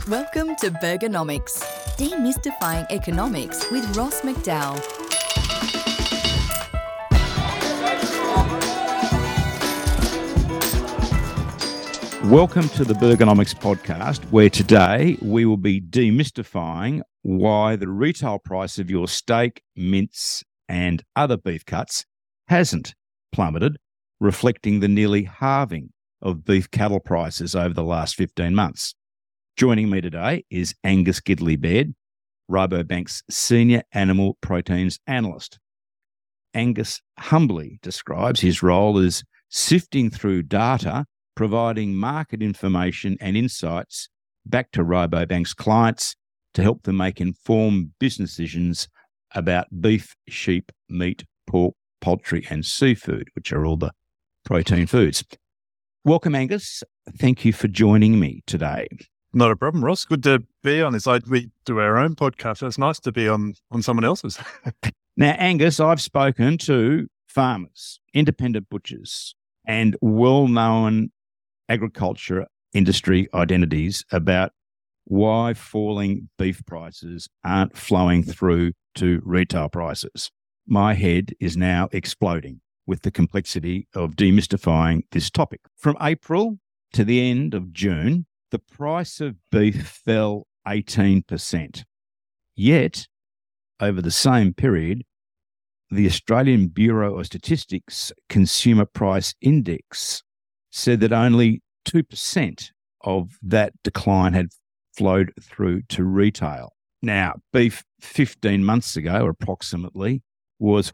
Welcome to Burgernomics, demystifying economics with Ross McDowell. Welcome to the Burgernomics podcast, where today we will be demystifying why the retail price of your steak, mince and other beef cuts hasn't plummeted, reflecting the nearly halving of beef cattle prices over the last 15 months. Joining me today is Angus Gidley-Baird, Rabobank's Senior Animal Proteins Analyst. Angus humbly describes his role as sifting through data, providing market information and insights back to Rabobank's clients to help them make informed business decisions about beef, sheep, meat, pork, poultry and seafood, which are all the protein foods. Welcome, Angus. Thank you for joining me today. Not a problem, Ross. Good to be on this. We do our own podcast, so it's nice to be on someone else's. Now, Angus, I've spoken to farmers, independent butchers, and well-known agriculture industry identities about why falling beef prices aren't flowing through to retail prices. My head is now exploding with the complexity of demystifying this topic. From April to the end of June, the price of beef fell 18%. Yet, over the same period, the Australian Bureau of Statistics Consumer Price Index said that only 2% of that decline had flowed through to retail. Now, beef 15 months ago, approximately, was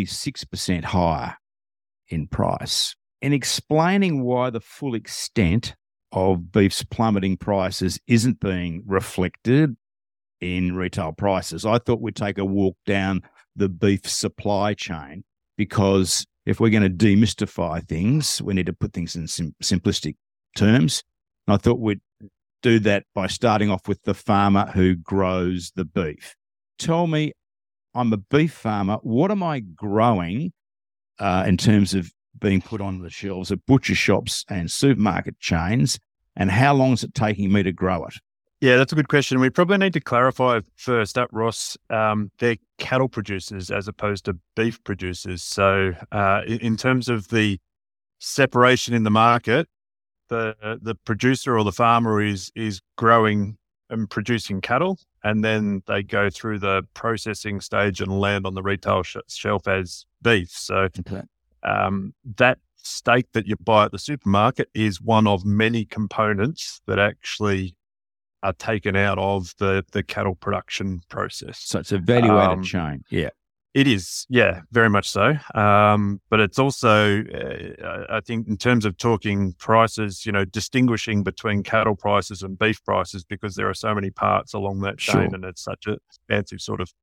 46% higher in price. In explaining why the full extent of beef's plummeting prices isn't being reflected in retail prices, I thought we'd take a walk down the beef supply chain, because if we're going to demystify things, we need to put things in simplistic terms. And I thought we'd do that by starting off with the farmer who grows the beef. Tell me, I'm a beef farmer, what am I growing in terms of being put on the shelves of butcher shops and supermarket chains, and how long is it taking me to grow it? Yeah, that's a good question. We probably need to clarify first up, Ross, they're cattle producers as opposed to beef producers. So in terms of the separation in the market, the producer or the farmer is growing and producing cattle, and then they go through the processing stage and land on the retail shelf as beef. So that steak that you buy at the supermarket is one of many components that actually are taken out of the cattle production process. So it's a value-added chain. Yeah. It is, yeah, very much so. But it's also, I think, in terms of talking prices, distinguishing between cattle prices and beef prices, because there are so many parts along that chain, Sure. and it's such a expansive sort of,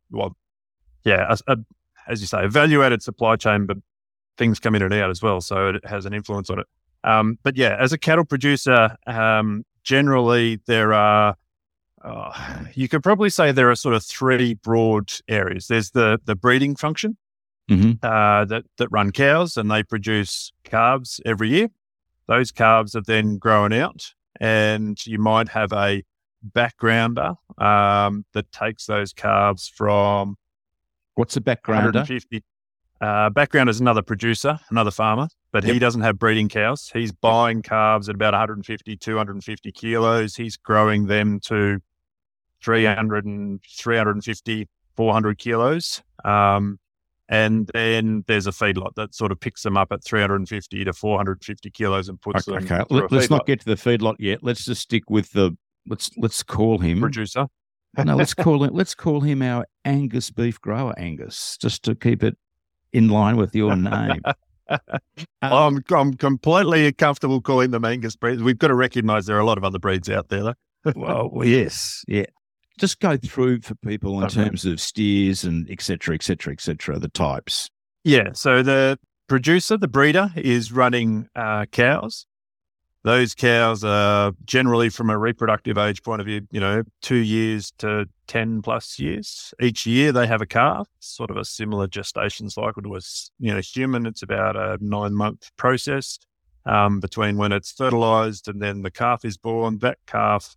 as you say, a value-added supply chain, but things come in and out as well, so it has an influence on it. But yeah, as a cattle producer, generally there are, you could probably say there are sort of three broad areas. There's the breeding function that run cows, and they produce calves every year. Those calves are then grown out, and you might have a backgrounder that takes those calves from... What's a backgrounder? 150. Backgrounder is another producer, another farmer, but he doesn't have breeding cows. He's buying calves at about 150, 250 kilos. He's growing them to 350, 400 kilos. And then there's a feedlot that sort of picks them up at 350 to 450 kilos and puts them Okay, through a let's not feedlot. get to the feedlot yet. Let's just stick with let's call him Producer. No, let's call him our Angus beef grower, Angus, just to keep it in line with your name. I'm completely comfortable calling them Angus breeds. We've got to recognise there are a lot of other breeds out there, though. Well, yes, yeah. Just go through for people in terms of steers and et cetera, the types. Yeah, so the producer, the breeder, is running cows. Those cows are generally, from a reproductive age point of view, 2 years to 10 plus years. Each year they have a calf, sort of a similar gestation cycle to a human. It's about a 9-month process between when it's fertilized and then the calf is born. That calf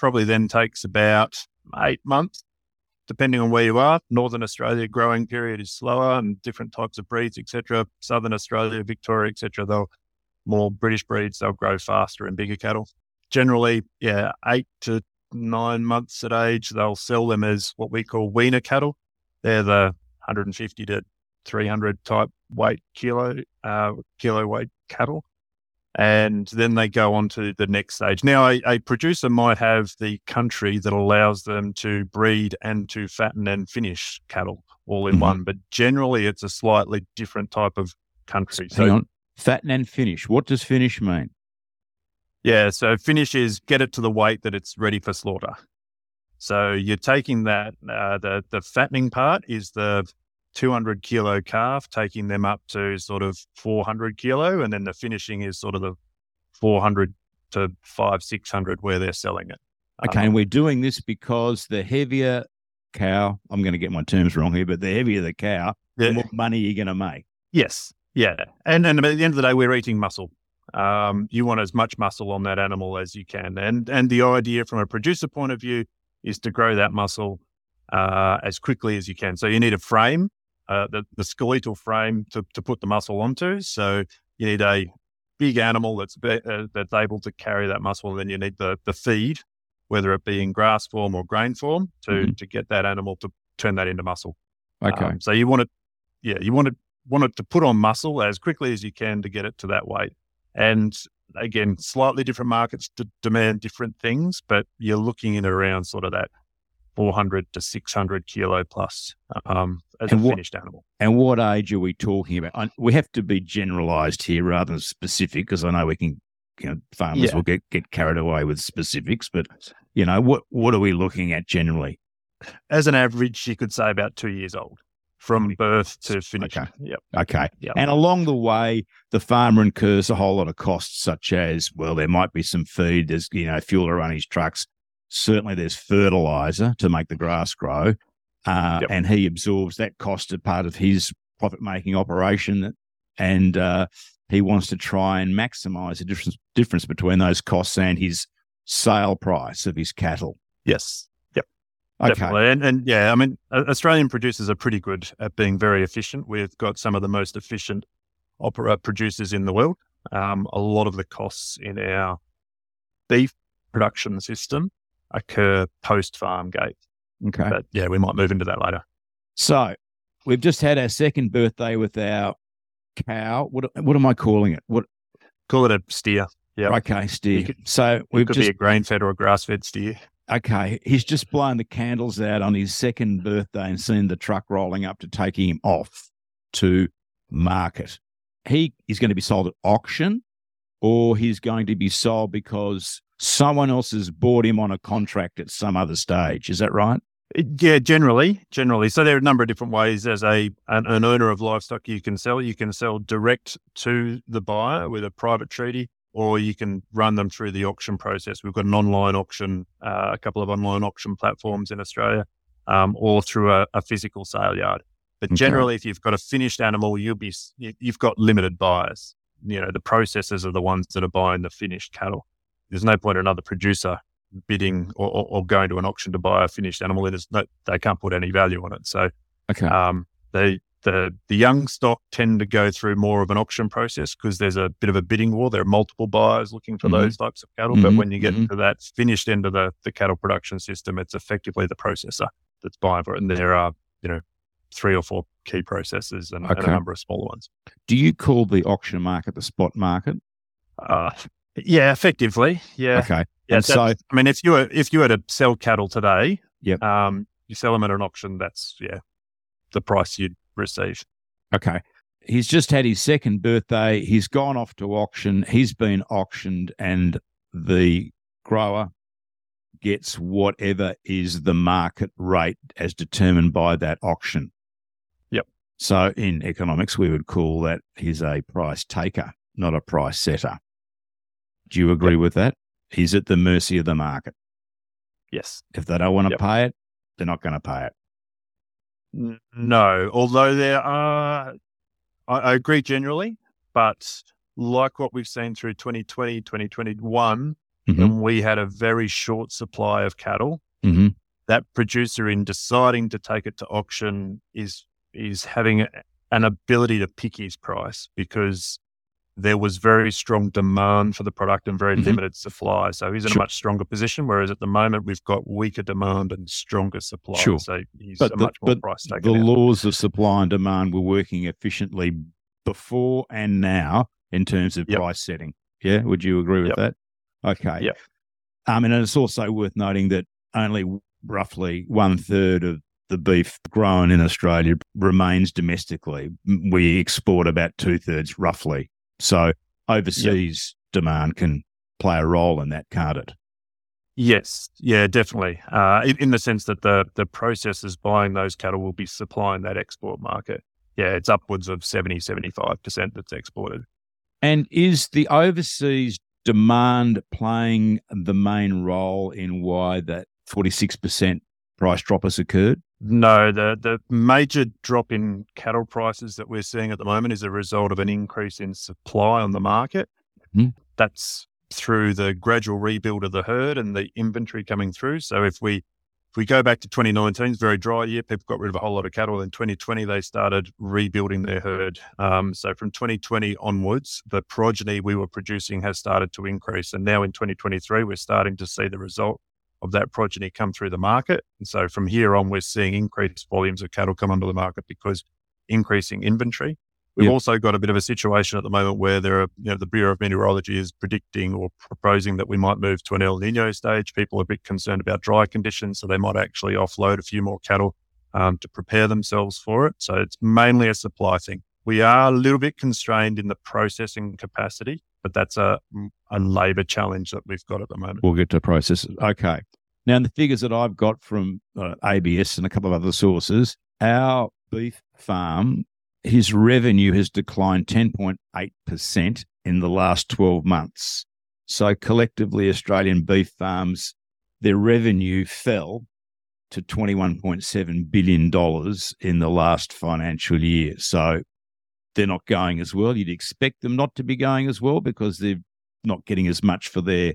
probably then takes about 8 months, depending on where you are. Northern Australia growing period is slower and different types of breeds, etc. Southern Australia, Victoria, etc. They'll more British breeds, they'll grow faster and bigger cattle. Generally, 8 to 9 months at age, they'll sell them as what we call weaner cattle. They're the 150 to 300 type weight kilo weight cattle. And then they go on to the next stage. Now, a producer might have the country that allows them to breed and to fatten and finish cattle all in one, but generally it's a slightly different type of country. Hang on. Fatten and finish. What does finish mean? Yeah, so finish is get it to the weight that it's ready for slaughter. So you're taking that, the fattening part is the 200 kilo calf, taking them up to sort of 400 kilo, and then the finishing is sort of the 400 to 600 where they're selling it. Okay, and we're doing this because the heavier cow, I'm going to get my terms wrong here, but the heavier the cow, the more money you're going to make. Yes, yeah. And at the end of the day, we're eating muscle. You want as much muscle on that animal as you can. And the idea from a producer point of view is to grow that muscle as quickly as you can. So you need a frame, the skeletal frame to put the muscle onto. So you need a big animal that's able to carry that muscle. And then you need the feed, whether it be in grass form or grain form, to get that animal to turn that into muscle. Okay. So you want it to put on muscle as quickly as you can to get it to that weight. And again, slightly different markets demand different things, but you're looking in around sort of that 400 to 600 kilo plus as a finished animal. And what age are we talking about? We have to be generalised here rather than specific, because I know we can, farmers will get carried away with specifics, but, what are we looking at generally? As an average, you could say about 2 years old. From birth to finish. Okay. Yep. Okay. Yep. And along the way, the farmer incurs a whole lot of costs, such as, well, there might be some feed, there's, fuel to run his trucks. Certainly there's fertilizer to make the grass grow. And he absorbs that cost as part of his profit-making operation. And he wants to try and maximize the difference between those costs and his sale price of his cattle. Yes. Okay. Definitely. And yeah, I mean, Australian producers are pretty good at being very efficient. We've got some of the most efficient producers in the world. A lot of the costs in our beef production system occur post-farm gate. Okay. But yeah, we might move into that later. So we've just had our second birthday with our cow. What am I calling it? What? Call it a steer. Yeah. Okay, steer. So we've could be a grain-fed or a grass-fed steer. Okay, he's just blown the candles out on his second birthday and seen the truck rolling up to taking him off to market. He is going to be sold at auction, or he's going to be sold because someone else has bought him on a contract at some other stage. Is that right? Yeah, generally. So there are a number of different ways. As an owner of livestock, you can sell direct to the buyer with a private treaty, or you can run them through the auction process. We've got an online auction, a couple of online auction platforms in Australia, or through a physical sale yard. But generally, if you've got a finished animal, you've got limited buyers. The processors are the ones that are buying the finished cattle. There's no point in another producer bidding or going to an auction to buy a finished animal. They can't put any value on it. So the young stock tend to go through more of an auction process because there's a bit of a bidding war. There are multiple buyers looking for those types of cattle. But when you get into that finished end of the cattle production system, it's effectively the processor that's buying for it. And there are, 3 or 4 key processors and a number of smaller ones. Do you call the auction market the spot market? Yeah, effectively. Yeah. Okay. Yeah. And so, I mean, if you were to sell cattle today, you sell them at an auction, that's the price you'd receive. Okay. He's just had his second birthday. He's gone off to auction. He's been auctioned, and the grower gets whatever is the market rate as determined by that auction. Yep. So in economics, we would call that he's a price taker, not a price setter. Do you agree with that? He's at the mercy of the market. Yes. If they don't want to pay it, they're not going to pay it. No, although there are, I agree generally, but like what we've seen through 2020, 2021, Mm-hmm. and we had a very short supply of cattle, Mm-hmm. that producer, in deciding to take it to auction, is having an ability to pick his price because there was very strong demand for the product and very Mhm. limited supply. So he's in a Sure. much stronger position, whereas at the moment we've got weaker demand and stronger supply. Sure. So he's But a much more price the taker now. laws of supply and demand were working efficiently before and now in terms of Yep. price setting. Yeah, would you agree with that? Okay. Yep. And it's also worth noting that only roughly 1/3 of the beef grown in Australia remains domestically. We export about 2/3 roughly. So overseas demand can play a role in that, can't it? Yes, yeah, definitely. In the sense that the processors buying those cattle will be supplying that export market. Yeah, it's upwards of 70-75% that's exported. And is the overseas demand playing the main role in why that 46% price drop has occurred? No, the major drop in cattle prices that we're seeing at the moment is a result of an increase in supply on the market. Mhm. That's through the gradual rebuild of the herd and the inventory coming through. So if we go back to 2019, it's a very dry year. People got rid of a whole lot of cattle. In 2020, they started rebuilding their herd. So from 2020 onwards, the progeny we were producing has started to increase. And now in 2023, we're starting to see the result of that progeny come through the market. And so from here on, we're seeing increased volumes of cattle come onto the market because increasing inventory. We've also got a bit of a situation at the moment where there are, the Bureau of Meteorology is predicting or proposing that we might move to an El Nino stage. People are a bit concerned about dry conditions, so they might actually offload a few more cattle to prepare themselves for it. So it's mainly a supply thing. We are a little bit constrained in the processing capacity, but that's a labour challenge that we've got at the moment. We'll get to processes. Okay. Now, in the figures that I've got from ABS and a couple of other sources, our beef farm, his revenue has declined 10.8% in the last 12 months. So collectively, Australian beef farms, their revenue fell to $21.7 billion in the last financial year. So they're not going as well. You'd expect them not to be going as well because they're not getting as much for their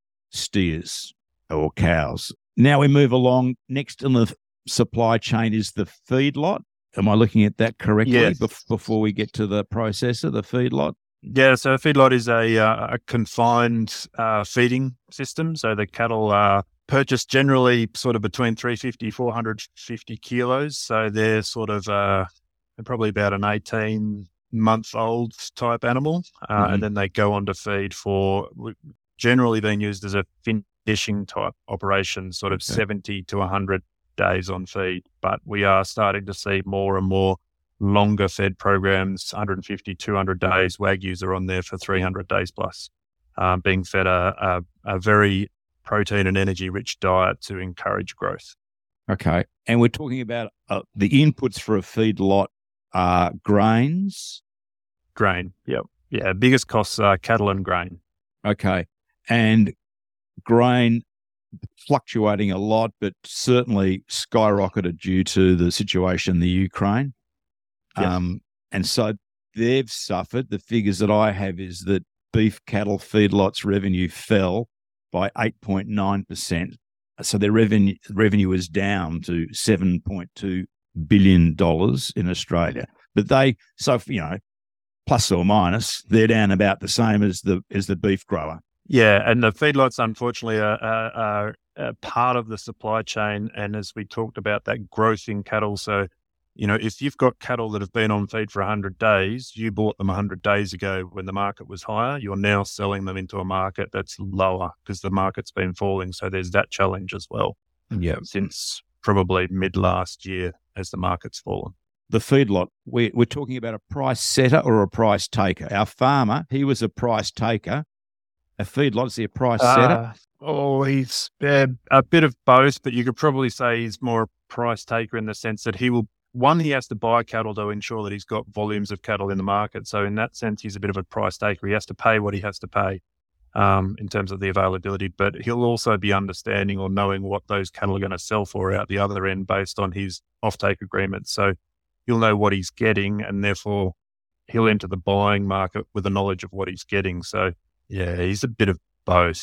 steers or cows. Now we move along. Next in the supply chain is the feedlot. Am I looking at that correctly? Yes. Before we get to the processor, the feedlot? Yeah, so a feedlot is a confined feeding system. So the cattle are purchased generally sort of between 350, 450 kilos. So they're sort of they're probably about an 18-month-old type animal. And then they go on to feed for generally being used as a finishing type operation, sort of 70 to 100 days on feed. But we are starting to see more and more longer fed programs, 150, 200 days. Wagyus are on there for 300 days plus, being fed a very protein and energy rich diet to encourage growth. Okay. And we're talking about the inputs for a feedlot are grains? Grain, yep. Yeah, biggest costs are cattle and grain. Okay. And grain fluctuating a lot, but certainly skyrocketed due to the situation in the Ukraine. Yes. And so they've suffered. The figures that I have is that beef cattle feedlots revenue fell by 8.9%. So their revenue is down to $7.2 billion in Australia. But plus or minus, they're down about the same as the beef grower. Yeah, and the feedlots, unfortunately, are part of the supply chain. And as we talked about, that growth in cattle. So, if you've got cattle that have been on feed for 100 days, you bought them 100 days ago when the market was higher, you're now selling them into a market that's lower because the market's been falling. So there's that challenge as well. Yeah. Since probably mid last year as the market's fallen. The feedlot, we're talking about a price setter or a price taker. Our farmer, he was a price taker. A feedlot, is he a price setter? He's a bit of both, but you could probably say he's more a price taker in the sense that he has to buy cattle to ensure that he's got volumes of cattle in the market. So in that sense, he's a bit of a price taker. He has to pay what he has to pay in terms of the availability, but he'll also be understanding or knowing what those cattle are going to sell for out the other end based on his offtake agreements. So he'll know what he's getting, and therefore he'll enter the buying market with the knowledge of what he's getting. So yeah, he's a bit of both.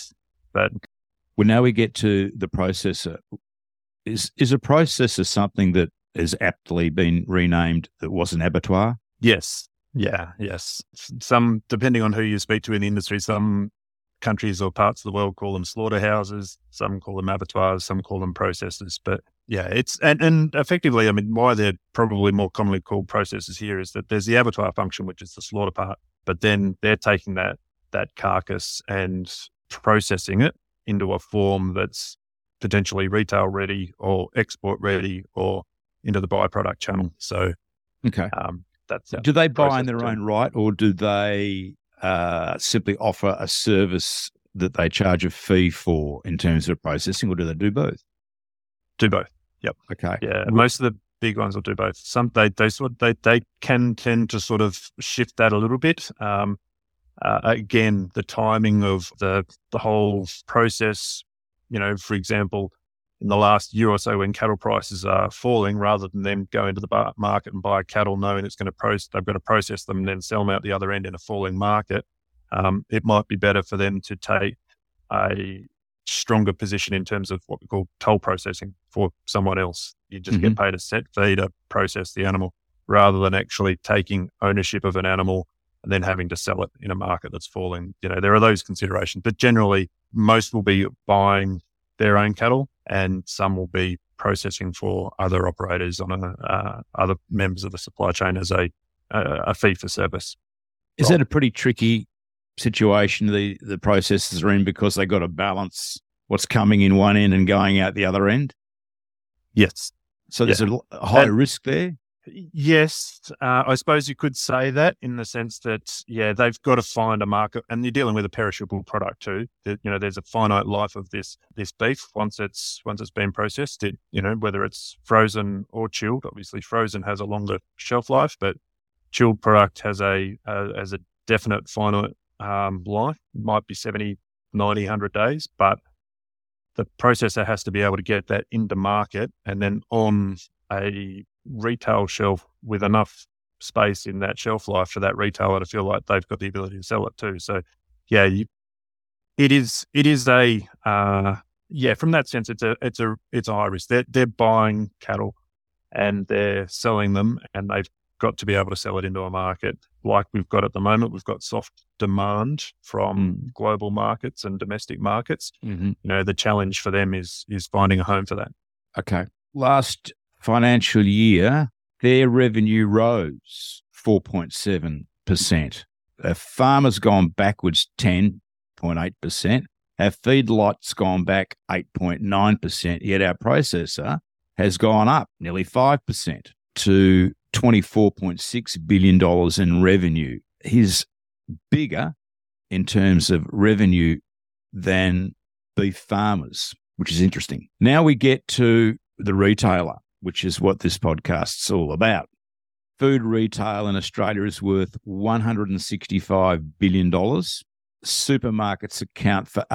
But now we get to the processor. Is a processor something that has aptly been renamed that was an abattoir? yes, yes. Some, depending on who you speak to in the industry, some countries or parts of the world call them slaughterhouses, some call them abattoirs, some call them processors. But yeah, it's and effectively, I mean, why they're probably more commonly called processors here is that there's the abattoir function, which is the slaughter part, but then they're taking that carcass and processing it into a form that's potentially retail ready or export ready or into the byproduct channel. So, okay, that's do they buy in their own right, or do they simply offer a service that they charge a fee for in terms of processing, or do they do both? Do both. Yep. Okay. Yeah. Most of the big ones will do both. Some they can tend to sort of shift that a little bit. Again, the timing of the whole process, for example, in the last year or so when cattle prices are falling, rather than them go into the market and buy cattle knowing it's going to they've got to process them and then sell them out the other end in a falling market, it might be better for them to take a stronger position in terms of what we call toll processing for someone else. You just get paid a set fee to process the animal rather than actually taking ownership of an animal and then having to sell it in a market that's falling. There are those considerations, but generally most will be buying their own cattle and some will be processing for other operators on other members of the supply chain as a fee for service. Is that a pretty tricky situation the processors are in because they got to balance what's coming in one end and going out the other end? Yes. So there's a high risk there? Yes. I suppose you could say that in the sense that, they've got to find a market, and you're dealing with a perishable product too. There's a finite life of this beef once it's been processed, whether it's frozen or chilled. Obviously frozen has a longer shelf life, but chilled product has a definite finite life. It might be 70, 90, 100 days, but the processor has to be able to get that into market and then on a retail shelf with enough space in that shelf life for that retailer to feel like they've got the ability to sell it too. So it is a from that sense it's a high risk. They're buying cattle and they're selling them, and they've got to be able to sell it into a market like we've got at the moment. We've got soft demand from global markets and domestic markets. The challenge for them is finding a home for that. Okay. Last financial year, their revenue rose 4.7%. Our farmers gone backwards 10.8%. Our feedlots gone back 8.9%. Yet our processor has gone up nearly 5% to $24.6 billion in revenue. He's bigger in terms of revenue than beef farmers, which is interesting. Now we get to the retailer, which is what this podcast's all about. Food retail in Australia is worth $165 billion. Supermarkets account for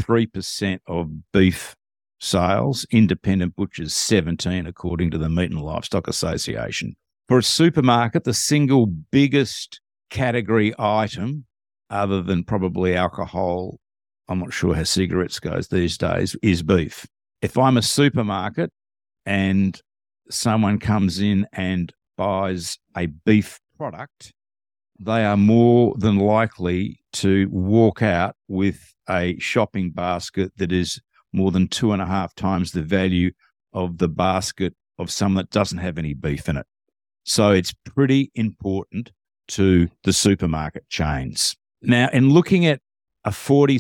83% of beef sales, independent butchers 17%, according to the Meat and Livestock Association. For a supermarket, the single biggest category item, other than probably alcohol, I'm not sure how cigarettes goes these days, is beef. If I'm a supermarket and someone comes in and buys a beef product, they are more than likely to walk out with a shopping basket that is more than 2.5 times the value of the basket of someone that doesn't have any beef in it. So it's pretty important to the supermarket chains. Now, in looking at a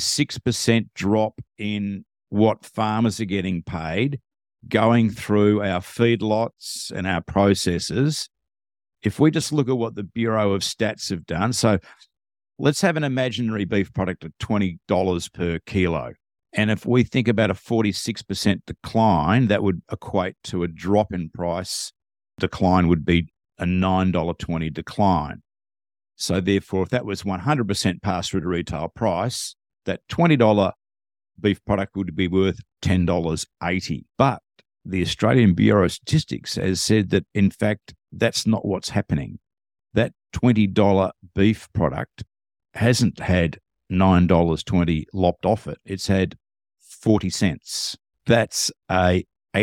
46% drop in what farmers are getting paid, going through our feedlots and our processors, if we just look at what the Bureau of Stats have done, so let's have an imaginary beef product at $20 per kilo. And if we think about a 46% decline, that would equate to a drop in price. Decline would be a $9.20 decline. So therefore, if that was 100% passed through to retail price, that $20 beef product would be worth $10.80. But the Australian Bureau of Statistics has said that, in fact, that's not what's happening. That $20 beef product hasn't had $9.20 lopped off it. It's had 40 cents. That's a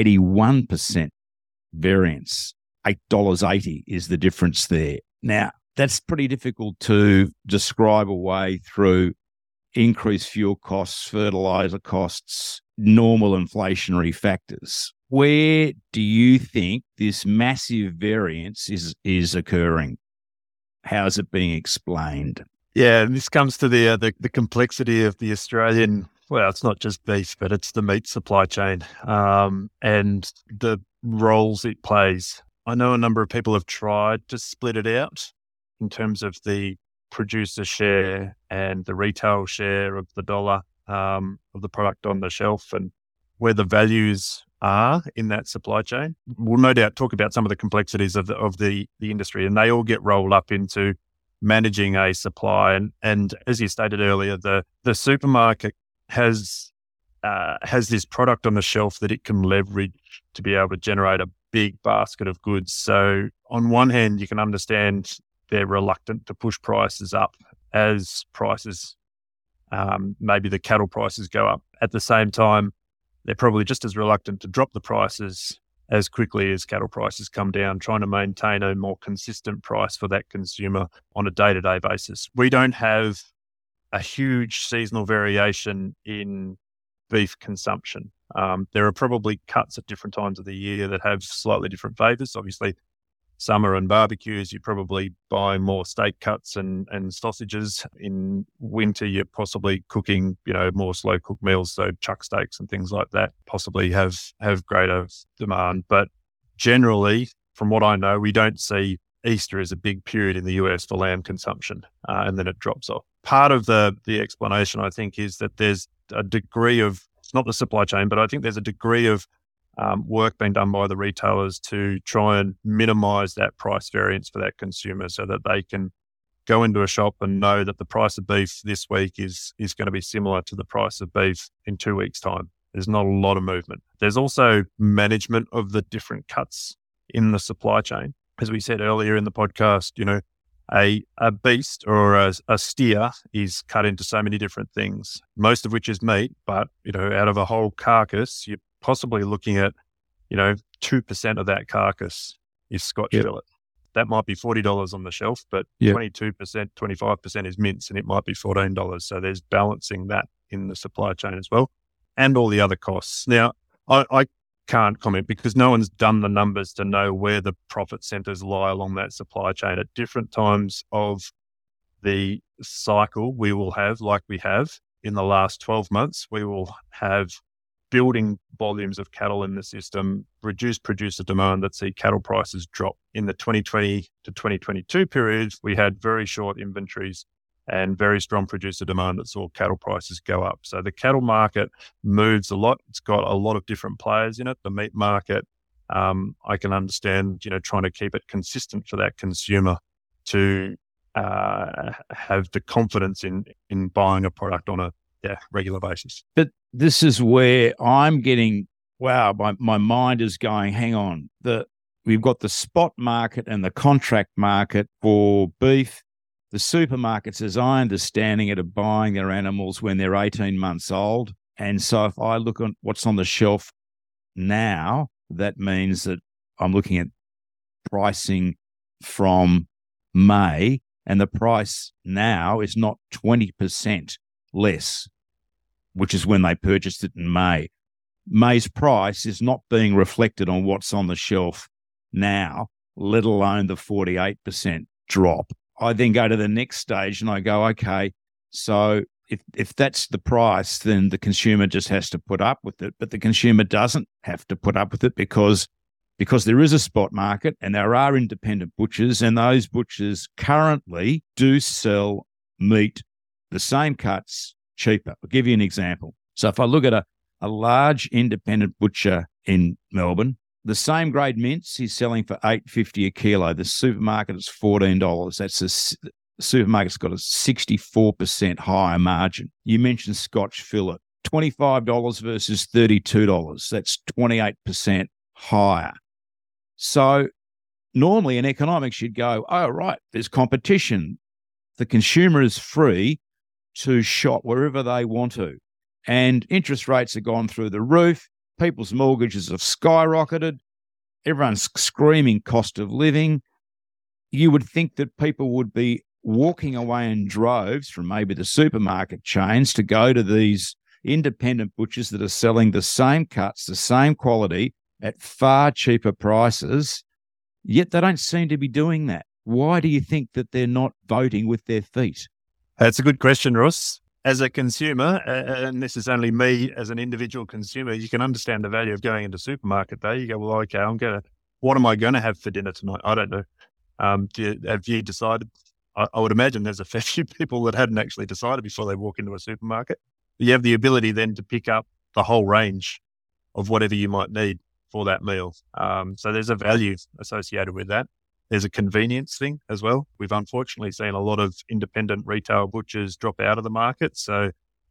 81% variance. $8.80 is the difference there. Now, that's pretty difficult to describe away through increased fuel costs, fertilizer costs, normal inflationary factors. Where do you think this massive variance is occurring? How is it being explained? Yeah, this comes to the complexity of the Australian. Well, it's not just beef, but it's the meat supply chain and the roles it plays. I know a number of people have tried to split it out in terms of the producer share and the retail share of the dollar of the product on the shelf and where the values are in that supply chain. We'll no doubt talk about some of the complexities of the industry, and they all get rolled up into managing a supply. And as you stated earlier, the supermarket has this product on the shelf that it can leverage to be able to generate a big basket of goods. So on one hand, you can understand they're reluctant to push prices up as prices, maybe the cattle prices go up. At the same time, they're probably just as reluctant to drop the prices as quickly as cattle prices come down, trying to maintain a more consistent price for that consumer on a day-to-day basis. We don't have a huge seasonal variation in beef consumption. There are probably cuts at different times of the year that have slightly different favours. Obviously, summer and barbecues, you probably buy more steak cuts and sausages. In winter, you're possibly cooking, more slow cooked meals, so chuck steaks and things like that possibly have greater demand. But generally, from what I know, we don't see Easter as a big period in the US for lamb consumption, and then it drops off. Part of the explanation, I think, is that there's a degree of, it's not the supply chain, but I think there's a degree of work being done by the retailers to try and minimize that price variance for that consumer so that they can go into a shop and know that the price of beef this week is going to be similar to the price of beef in 2 weeks' time. There's not a lot of movement. There's also management of the different cuts in the supply chain. As we said earlier in the podcast, a beast or a steer is cut into so many different things, most of which is meat, but, out of a whole carcass, you're possibly looking at, 2% of that carcass is Scotch fillet. That might be $40 on the shelf, but 22%, 25% is mince, and it might be $14. So there's balancing that in the supply chain as well, and all the other costs. Now, I can't comment because no one's done the numbers to know where the profit centers lie along that supply chain. At different times of the cycle, we will have, like we have in the last 12 months, we will have building volumes of cattle in the system, reduced producer demand that see cattle prices drop. In the 2020 to 2022 period, we had very short inventories and very strong producer demand that saw cattle prices go up. So the cattle market moves a lot. It's got a lot of different players in it. The meat market, I can understand, trying to keep it consistent for that consumer to have the confidence in buying a product on a regular basis. But this is where I'm getting, my mind is going, hang on. We've got the spot market and the contract market for beef. The supermarkets, as I understanding it, are buying their animals when they're 18 months old. And so if I look at what's on the shelf now, that means that I'm looking at pricing from May, and the price now is not 20% less, which is when they purchased it in May. May's price is not being reflected on what's on the shelf now, let alone the 48% drop. I then go to the next stage and I go, okay, so if that's the price, then the consumer just has to put up with it. But the consumer doesn't have to put up with it because there is a spot market and there are independent butchers, and those butchers currently do sell meat, the same cuts, cheaper. I'll give you an example. So if I look at a large independent butcher in Melbourne, the same grade mince he's selling for $8.50 a kilo. The supermarket is $14. The supermarket's got a 64% higher margin. You mentioned Scotch fillet, $25 versus $32. That's 28% higher. So normally in economics, you'd go, oh, right, there's competition. The consumer is free to shop wherever they want to. And interest rates have gone through the roof. People's mortgages have skyrocketed. Everyone's screaming cost of living. You would think that people would be walking away in droves from maybe the supermarket chains to go to these independent butchers that are selling the same cuts, the same quality at far cheaper prices, yet they don't seem to be doing that. Why do you think that they're not voting with their feet? That's a good question, Ross. As a consumer, and this is only me as an individual consumer, you can understand the value of going into a supermarket though. You go, well, okay, what am I going to have for dinner tonight? I don't know. Have you decided? I would imagine there's a fair few people that hadn't actually decided before they walk into a supermarket. You have the ability then to pick up the whole range of whatever you might need for that meal. So there's a value associated with that. There's a convenience thing as well. We've unfortunately seen a lot of independent retail butchers drop out of the market. So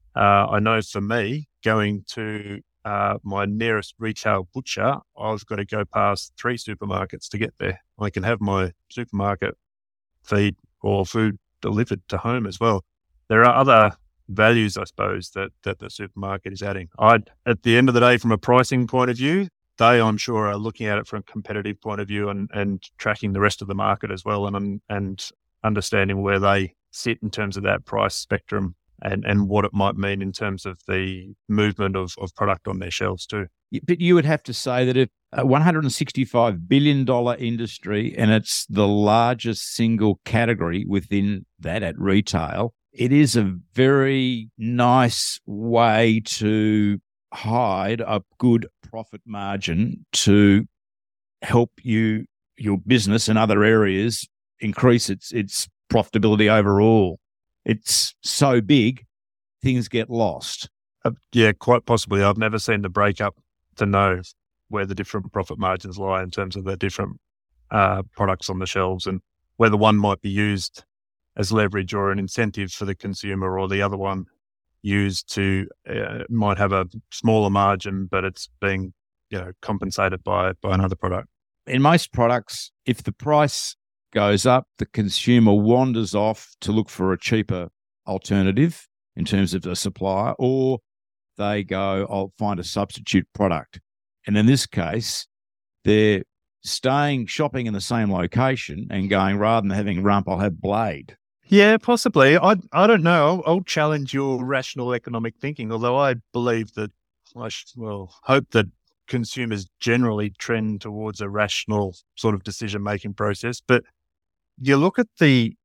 I know for me, going to my nearest retail butcher, I've got to go past 3 supermarkets to get there. I can have my supermarket feed or food delivered to home as well. There are other values, I suppose, that the supermarket is adding. At the end of the day, from a pricing point of view, they, I'm sure, are looking at it from a competitive point of view and tracking the rest of the market as well and understanding where they sit in terms of that price spectrum and what it might mean in terms of the movement of product on their shelves too. But you would have to say that if a $165 billion industry, and it's the largest single category within that at retail, it is a very nice way to hide a good profit margin to help your business and other areas increase its profitability overall. It's so big, things get lost. Yeah, quite possibly. I've never seen the breakup to know where the different profit margins lie in terms of the different products on the shelves and whether one might be used as leverage or an incentive for the consumer or the other one used to might have a smaller margin, but it's being compensated by another product. In most products, if the price goes up, the consumer wanders off to look for a cheaper alternative in terms of the supplier, or they go, I'll find a substitute product. And in this case, they're shopping in the same location and going, rather than having rump, I'll have blade. Yeah, possibly. I don't know. I'll challenge your rational economic thinking, although I believe that hope that consumers generally trend towards a rational sort of decision-making process. But you look at the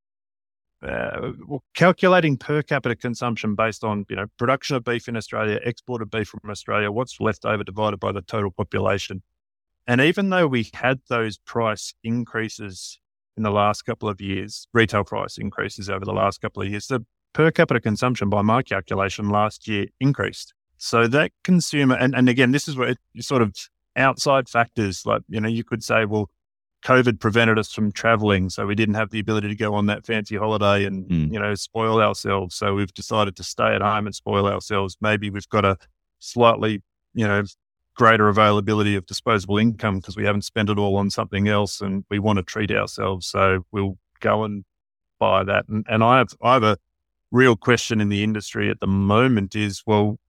calculating per capita consumption based on production of beef in Australia, export of beef from Australia, what's left over divided by the total population. And even though we had those price increases in the last couple of years, retail price increases over the last couple of years, the per capita consumption, by my calculation, last year increased. So that consumer, and again, this is where it's sort of outside factors, like, you could say, well, COVID prevented us from traveling, so we didn't have the ability to go on that fancy holiday and, spoil ourselves. So we've decided to stay at home and spoil ourselves. Maybe we've got a slightly, greater availability of disposable income because we haven't spent it all on something else and we want to treat ourselves. So we'll go and buy that. And I have a real question in the industry at the moment is, well,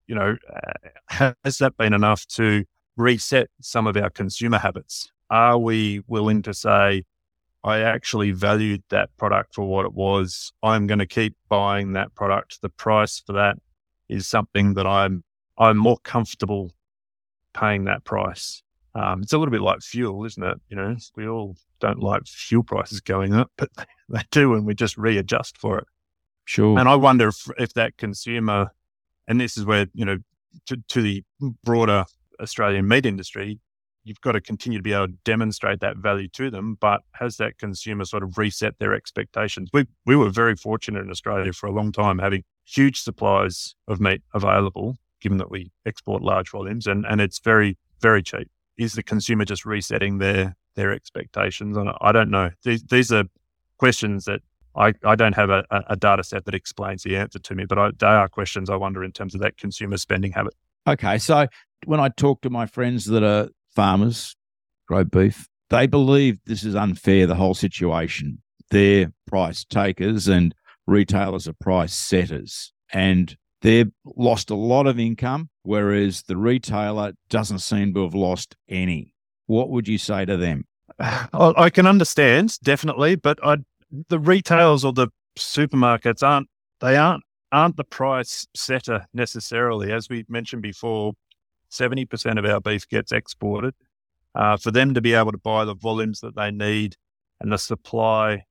has that been enough to reset some of our consumer habits? Are we willing to say, I actually valued that product for what it was. I'm going to keep buying that product. The price for that is something that I'm more comfortable paying that price. It's a little bit like fuel, isn't it? We all don't like fuel prices going up, but they do, and we just readjust for it. Sure. And I wonder if that consumer, and this is where, to the broader Australian meat industry, you've got to continue to be able to demonstrate that value to them, but has that consumer sort of reset their expectations? We were very fortunate in Australia for a long time having huge supplies of meat available, given that we export large volumes, and it's very, very cheap. Is the consumer just resetting their expectations? I don't know. These are questions that I don't have a data set that explains the answer to me, but they are questions I wonder in terms of that consumer spending habit. Okay, so when I talk to my friends that are farmers, grow beef, they believe this is unfair, the whole situation. They're price takers and retailers are price setters. and they've lost a lot of income, whereas the retailer doesn't seem to have lost any. What would you say to them? I can understand, definitely, but the retailers or the supermarkets aren't the price setter necessarily. As we mentioned before, 70% of our beef gets exported. For them to be able to buy the volumes that they need and the supply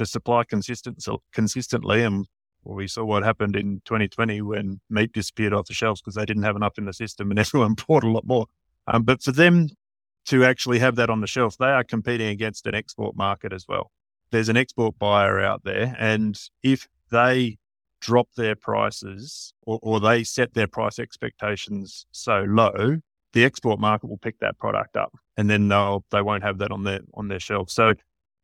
consistently, and we saw what happened in 2020 when meat disappeared off the shelves because they didn't have enough in the system and everyone bought a lot more. But for them to actually have that on the shelf, they are competing against an export market as well. There's an export buyer out there, and if they drop their prices or they set their price expectations so low, the export market will pick that product up, and then they won't have that on their shelf. So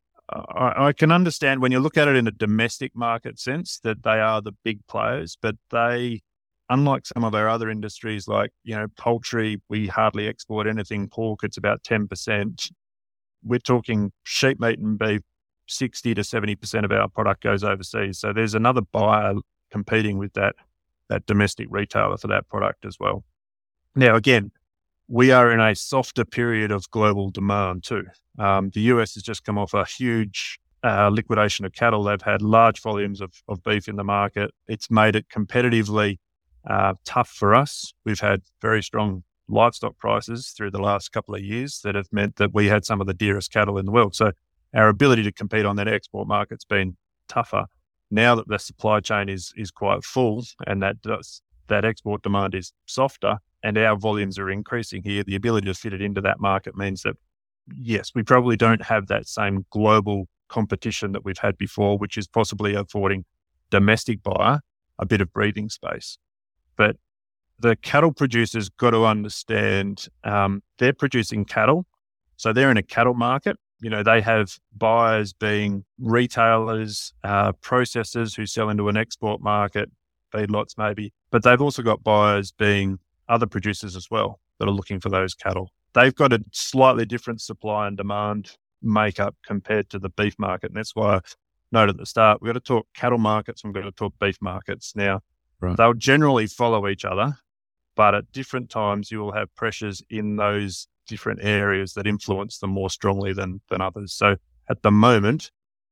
I can understand when you look at it in a domestic market sense that they are the big players, but they, unlike some of our other industries like, poultry, we hardly export anything. Pork, it's about 10%. We're talking sheep meat and beef, 60 to 70% of our product goes overseas. So there's another buyer competing with that domestic retailer for that product as well. Now, again, we are in a softer period of global demand too. The US has just come off a huge liquidation of cattle. They've had large volumes of beef in the market. It's made it competitively tough for us. We've had very strong livestock prices through the last couple of years that have meant that we had some of the dearest cattle in the world. So our ability to compete on that export market's been tougher. Now that the supply chain is quite full and that export demand is softer and our volumes are increasing here, the ability to fit it into that market means that, yes, we probably don't have that same global competition that we've had before, which is possibly affording domestic buyer a bit of breathing space. But the cattle producers got to understand they're producing cattle. So they're in a cattle market. They have buyers being retailers, processors who sell into an export market, feedlots maybe, but they've also got buyers being other producers as well that are looking for those cattle. They've got a slightly different supply and demand makeup compared to the beef market. And that's why I noted at the start, we've got to talk cattle markets and we've got to talk beef markets. Now, They'll generally follow each other, but at different times you will have pressures in those different areas that influence them more strongly than others. So at the moment,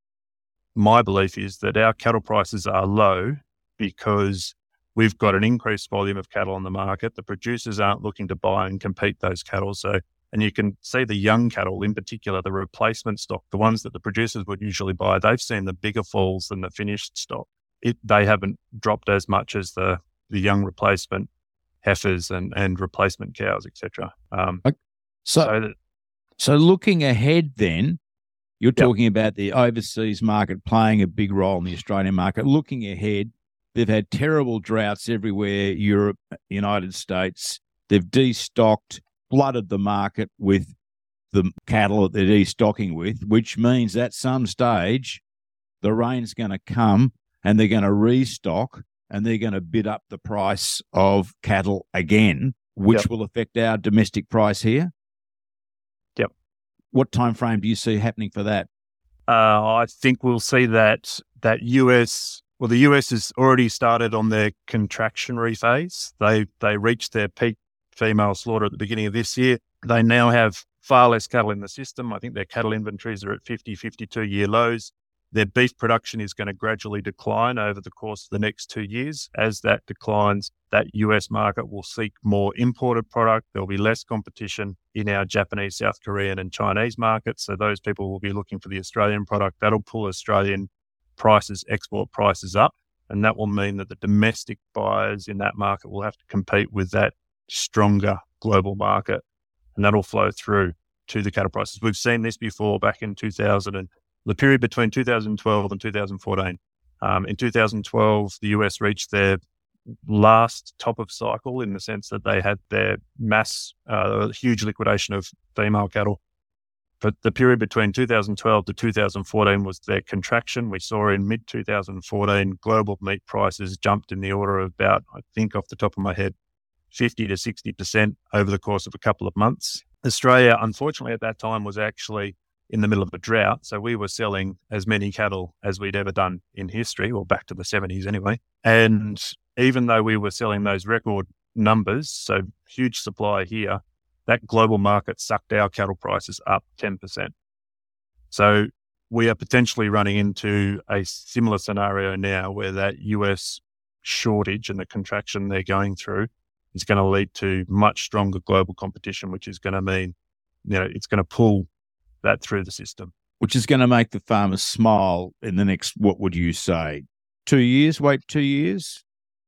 my belief is that our cattle prices are low because we've got an increased volume of cattle on the market. The producers aren't looking to buy and compete those cattle. And you can see the young cattle in particular, the replacement stock, the ones that the producers would usually buy, they've seen the bigger falls than the finished stock. They haven't dropped as much as the young replacement heifers and replacement cows, etc. So looking ahead then, you're talking about the overseas market playing a big role in the Australian market. Looking ahead, they've had terrible droughts everywhere, Europe, United States. They've destocked, flooded the market with the cattle that they're destocking with, which means at some stage the rain's going to come and they're going to restock and they're going to bid up the price of cattle again, which will affect our domestic price here. Yep. What time frame do you see happening for that? I think we'll see that US. Well, the US has already started on their contractionary phase. They reached their peak female slaughter at the beginning of this year. They now have far less cattle in the system. I think their cattle inventories are at 50, 52-year lows. Their beef production is going to gradually decline over the course of the next 2 years. As that declines, that US market will seek more imported product. There'll be less competition in our Japanese, South Korean and Chinese markets. So those people will be looking for the Australian product. That'll pull Australian prices, export prices up. And that will mean that the domestic buyers in that market will have to compete with that stronger global market. And that'll flow through to the cattle prices. We've seen this before back in the period between 2012 and 2014. In 2012, the US reached their last top of cycle in the sense that they had their huge liquidation of female cattle. But the period between 2012 to 2014 was their contraction. We saw in mid-2014, global meat prices jumped in the order of about, I think off the top of my head, 50 to 60% over the course of a couple of months. Australia, unfortunately, at that time was actually in the middle of a drought. So we were selling as many cattle as we'd ever done in history, or back to the 70s anyway. And even though we were selling those record numbers, so huge supply here, that global market sucked our cattle prices up 10%. So we are potentially running into a similar scenario now where that US shortage and the contraction they're going through is going to lead to much stronger global competition, which is going to mean, it's going to pull that through the system. Which is going to make the farmers smile in the next, what would you say, 2 years? Wait 2 years?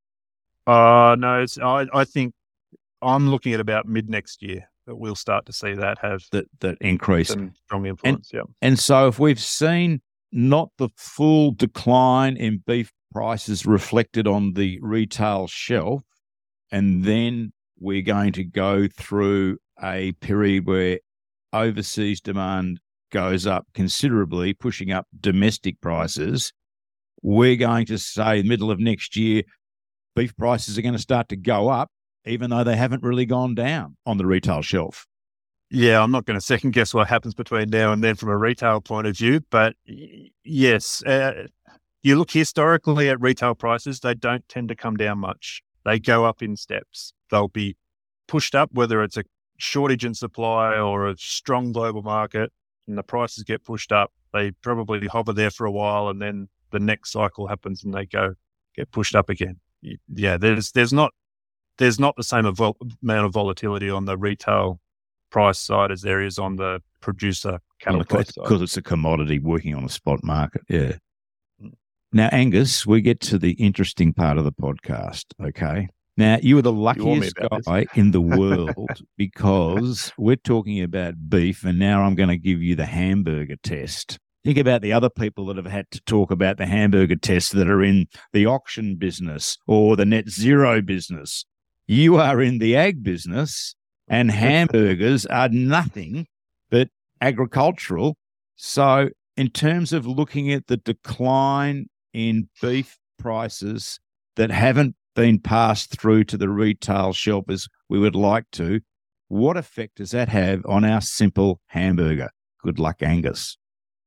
No, I think I'm looking at about mid next year that we'll start to see that have that increase. Some strong influence, And so if we've seen not the full decline in beef prices reflected on the retail shelf, and then we're going to go through a period where overseas demand goes up considerably, pushing up domestic prices, we're going to say middle of next year, beef prices are going to start to go up, even though they haven't really gone down on the retail shelf. Yeah, I'm not going to second guess what happens between now and then from a retail point of view, but yes, you look historically at retail prices, they don't tend to come down much. They go up in steps. They'll be pushed up, whether it's a shortage in supply or a strong global market, and the prices get pushed up. They probably hover there for a while, and then the next cycle happens and they get pushed up again. Yeah, there's not the same amount of volatility on the retail price side as there is on the producer cattle price side. Because it's a commodity working on a spot market, yeah. Now, Angus, we get to the interesting part of the podcast, okay? Now, you are the luckiest guy in the world because we're talking about beef, and now I'm going to give you the hamburger test. Think about the other people that have had to talk about the hamburger test that are in the auction business or the net zero business. You are in the ag business, and hamburgers are nothing but agricultural. So in terms of looking at the decline in beef prices that haven't been passed through to the retail shelf as we would like to, what effect does that have on our simple hamburger? Good luck, Angus.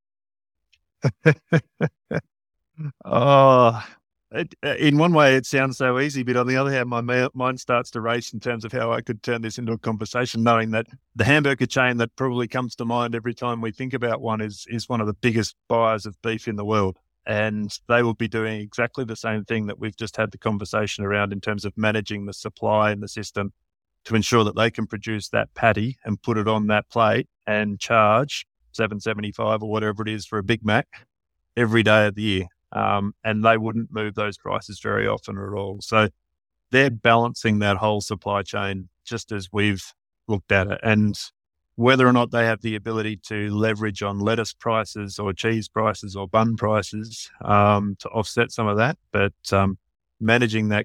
In one way, it sounds so easy, but on the other hand, my mind starts to race in terms of how I could turn this into a conversation, knowing that the hamburger chain that probably comes to mind every time we think about one is one of the biggest buyers of beef in the world. And they will be doing exactly the same thing that we've just had the conversation around in terms of managing the supply in the system to ensure that they can produce that patty and put it on that plate and charge $7.75 or whatever it is for a Big Mac every day of the year. And they wouldn't move those prices very often at all. So they're balancing that whole supply chain just as we've looked at it. And whether or not they have the ability to leverage on lettuce prices or cheese prices or bun prices to offset some of that, but managing that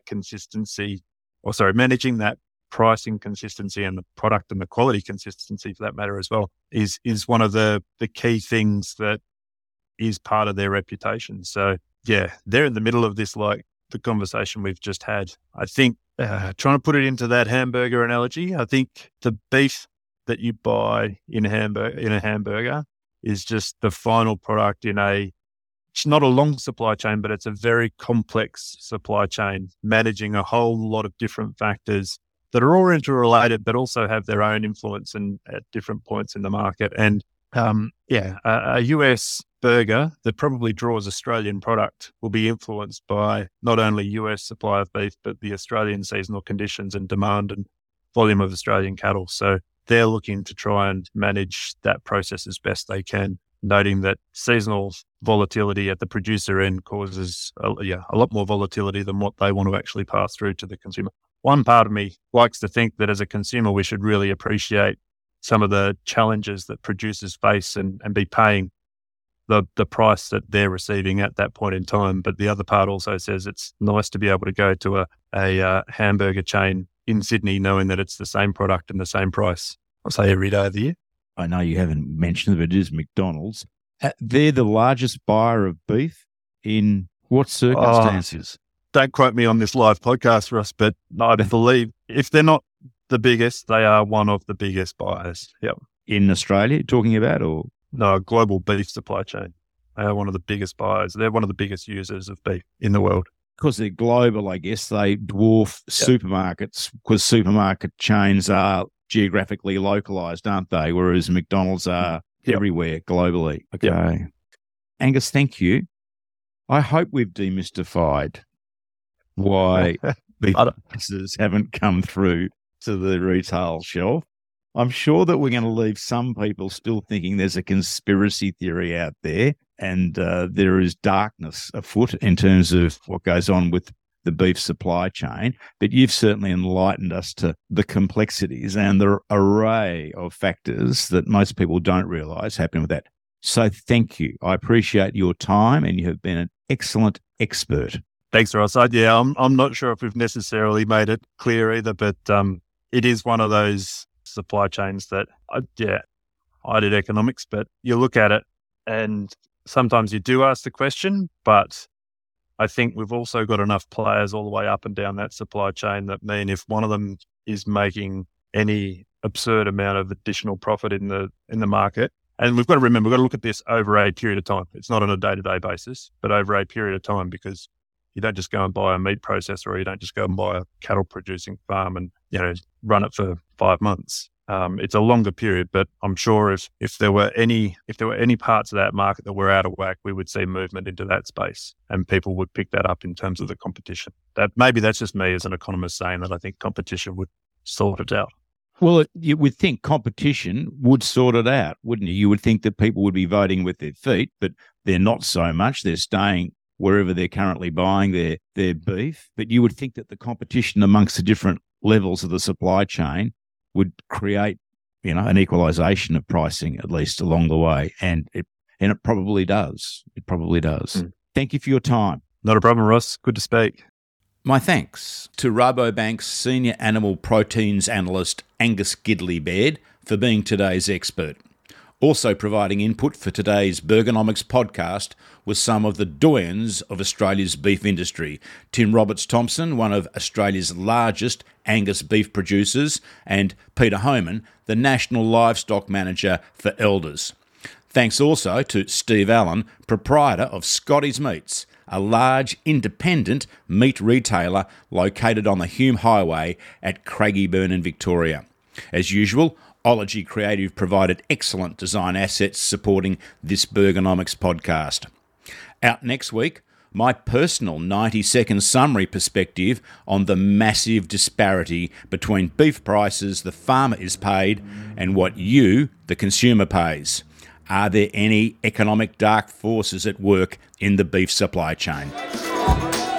pricing consistency and the product and the quality consistency for that matter as well is one of the key things that is part of their reputation. So yeah, they're in the middle of this, like the conversation we've just had. I think trying to put it into that hamburger analogy, I think the beef that you buy in a hamburger is just the final product it's not a long supply chain, but it's a very complex supply chain, managing a whole lot of different factors that are all interrelated, but also have their own influence at different points in the market. And a US burger that probably draws Australian product will be influenced by not only US supply of beef, but the Australian seasonal conditions and demand and volume of Australian cattle. So they're looking to try and manage that process as best they can, noting that seasonal volatility at the producer end causes a lot more volatility than what they want to actually pass through to the consumer. One part of me likes to think that as a consumer, we should really appreciate some of the challenges that producers face and be paying the price that they're receiving at that point in time. But the other part also says it's nice to be able to go to a hamburger chain in Sydney knowing that it's the same product and the same price, I'll say, every day of the year. I know you haven't mentioned it, but it is McDonald's. They're the largest buyer of beef in what circumstances? Don't quote me on this live podcast, Ross, but I believe if they're not the biggest, they are one of the biggest buyers. Yep. In Australia, talking about, or? No, global beef supply chain. They are one of the biggest buyers. They're one of the biggest users of beef in the world. Because they're global, I guess, they dwarf supermarkets because supermarket chains are geographically localized, aren't they? Whereas McDonald's are everywhere globally. Okay. Yep. Angus, thank you. I hope we've demystified why beef prices haven't come through to the retail shelf. I'm sure that we're going to leave some people still thinking there's a conspiracy theory out there and there is darkness afoot in terms of what goes on with the beef supply chain. But you've certainly enlightened us to the complexities and the array of factors that most people don't realise happen with that. So thank you. I appreciate your time and you have been an excellent expert. Thanks, Ross. I'm not sure if we've necessarily made it clear either, but it is one of those supply chains that, I did economics, but you look at it and sometimes you do ask the question, but I think we've also got enough players all the way up and down that supply chain that mean if one of them is making any absurd amount of additional profit in the market, and we've got to remember, we've got to look at this over a period of time. It's not on a day-to-day basis, but over a period of time, because you don't just go and buy a meat processor or you don't just go and buy a cattle producing farm and, run it for 5 months. It's a longer period, but I'm sure if there were any parts of that market that were out of whack, we would see movement into that space and people would pick that up in terms of the competition. Maybe that's just me as an economist saying that I think competition would sort it out. Well, you would think competition would sort it out, wouldn't you? You would think that people would be voting with their feet, but they're not so much. They're staying wherever they're currently buying their beef. But you would think that the competition amongst the different levels of the supply chain would create, an equalisation of pricing, at least along the way. And it probably does. It probably does. Thank you for your time. Not a problem, Ross. Good to speak. My thanks to Rabobank's Senior Animal Proteins Analyst Angus Gidley-Baird for being today's expert. Also providing input for today's Burgonomics podcast was some of the doyens of Australia's beef industry. Tim Roberts-Thompson, one of Australia's largest Angus beef producers, and Peter Homan, the National Livestock Manager for Elders. Thanks also to Steve Allen, proprietor of Scotty's Meats, a large independent meat retailer located on the Hume Highway at Craigieburn in Victoria. As usual, Ology Creative provided excellent design assets supporting this Burgonomics podcast. Out next week, my personal 90-second summary perspective on the massive disparity between beef prices the farmer is paid and what you, the consumer, pays. Are there any economic dark forces at work in the beef supply chain?